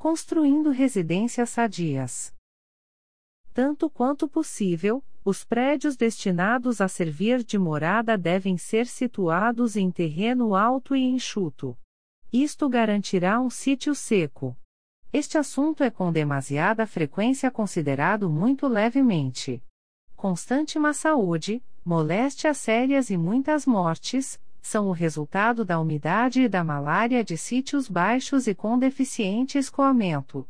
construindo residências sadias. Tanto quanto possível, os prédios destinados a servir de morada devem ser situados em terreno alto e enxuto. Isto garantirá um sítio seco. Este assunto é com demasiada frequência considerado muito levemente. Constante má saúde, moléstias sérias e muitas mortes são o resultado da umidade e da malária de sítios baixos e com deficiente escoamento.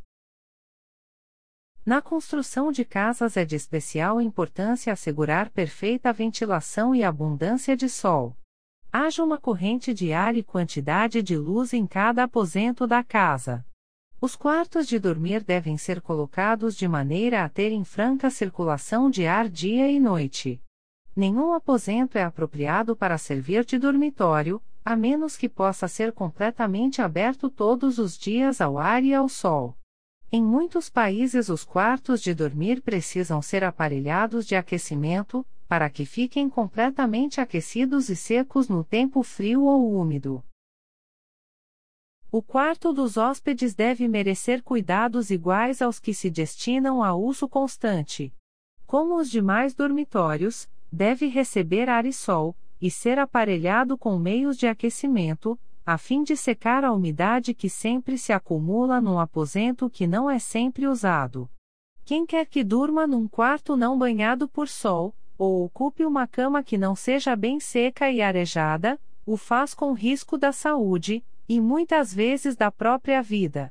Na construção de casas é de especial importância assegurar perfeita ventilação e abundância de sol. Haja uma corrente de ar e quantidade de luz em cada aposento da casa. Os quartos de dormir devem ser colocados de maneira a terem franca circulação de ar dia e noite. Nenhum aposento é apropriado para servir de dormitório, a menos que possa ser completamente aberto todos os dias ao ar e ao sol. Em muitos países, os quartos de dormir precisam ser aparelhados de aquecimento, para que fiquem completamente aquecidos e secos no tempo frio ou úmido. O quarto dos hóspedes deve merecer cuidados iguais aos que se destinam a uso constante. Como os demais dormitórios, deve receber ar e sol, e ser aparelhado com meios de aquecimento, a fim de secar a umidade que sempre se acumula num aposento que não é sempre usado. Quem quer que durma num quarto não banhado por sol, ou ocupe uma cama que não seja bem seca e arejada, o faz com risco da saúde, e muitas vezes da própria vida.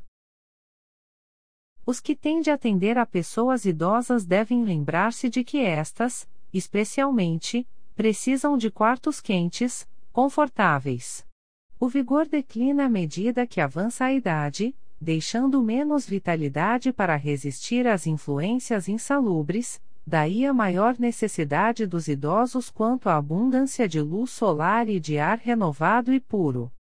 Os que têm de atender a pessoas idosas devem lembrar-se de que estas, especialmente, precisam de quartos quentes, confortáveis. O vigor declina à medida que avança a idade, deixando menos vitalidade para resistir às influências insalubres, daí a maior necessidade dos idosos quanto à abundância de luz solar e de ar renovado e puro.